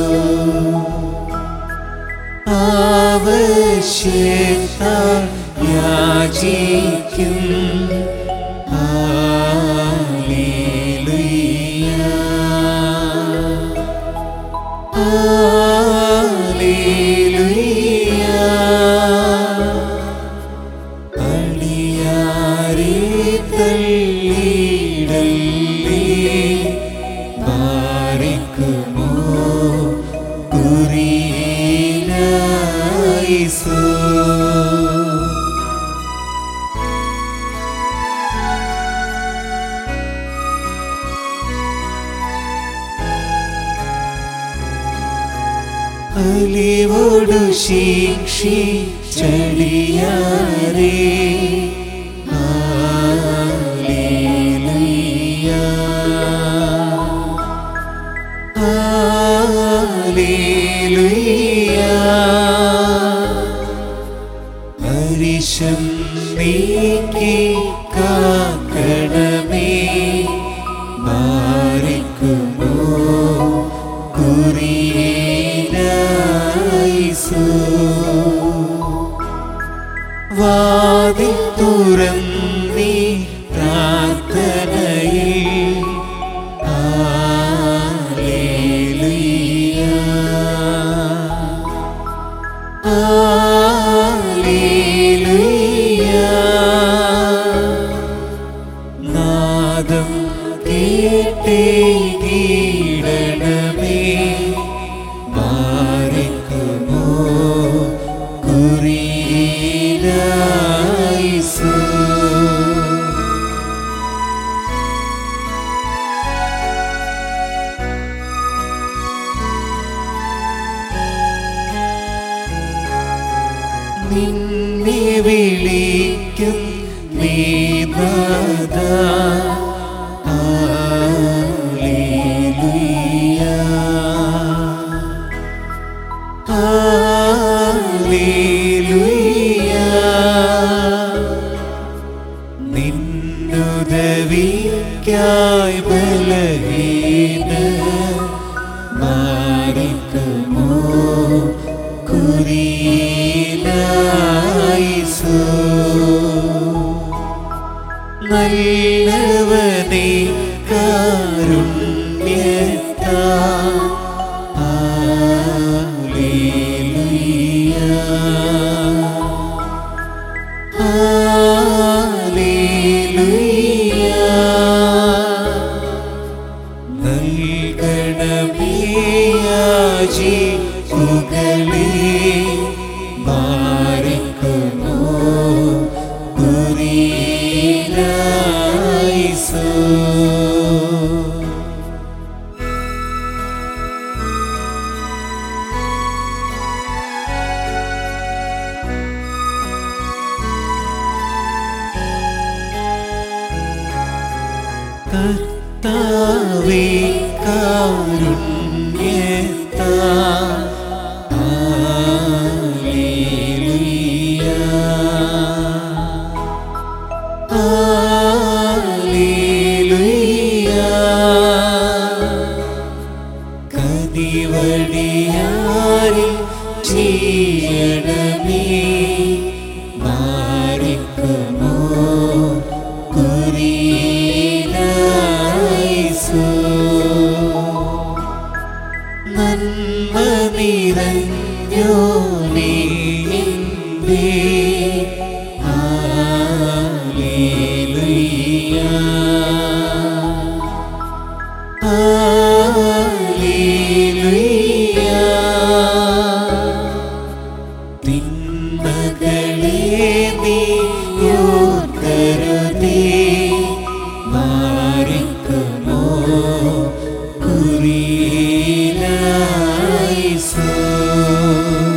ആവശ്യത്താൽ യാചിക്കും അലിവോടു ശിക്ഷിച്ചടിയാരേ hallelujah hallelujah പരിശം നീക്കി കാക്കണമേ ബാരിക്കുമോ വാതിൽ തുറന്നീ പ്രാർത്ഥനയിൽ ഹല്ലേലൂയ ഹല്ലേലൂയ നാദം കേട്ടേ കീടണമേ ബാരിക്കുമോ കുരിയിലായിസു നിന്നെ വിളിക്കും നീ നാഥാ ഹല്ലേലൂയ ഹല്ലേലൂയ നിന്നുദവിക്കായി ബലഹീന ബാരിക്കുമോ കുരിയിലായിസു നല്ലവനേ കാരുണ്യത്താ ഹല്ലേലൂയ ഹല്ലേലൂയ നൽകണമേ യാചിക്കുകളേ ബാരിക്കുമോ കുരിയിലായിസു കർത്താവേ കാരുണ്യത്താ ഹല്ലേലൂയ ഹല്ലേലൂയ കനിവടിയാരിൽ ചെയ്യണമേ ബാരിക്കുമോ കുരിയിലായിസു നന്മ നിറഞ്ഞോനേ എന്റെ ഹല്ലേലൂയ ഹല്ലേലൂയ തിന്മകളെ നീ ഓർക്കരുതേ ബാരിക്കുമോ കുരിയിലായിസു